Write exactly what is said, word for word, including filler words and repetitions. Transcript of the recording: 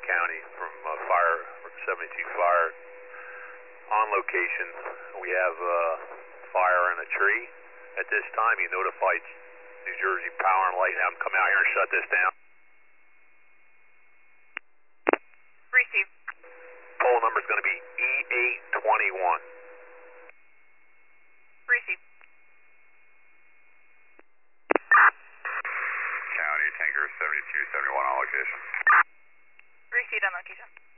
County from uh, fire, from seventy-two fire. On location, we have uh, fire in a tree. At this time, you notified New Jersey Power and Light. Have them come out here and shut this down. Receive. Pole number is going to be E eight twenty-one. Receive. County Tanker seventy-two seventy-one on location. Received on location.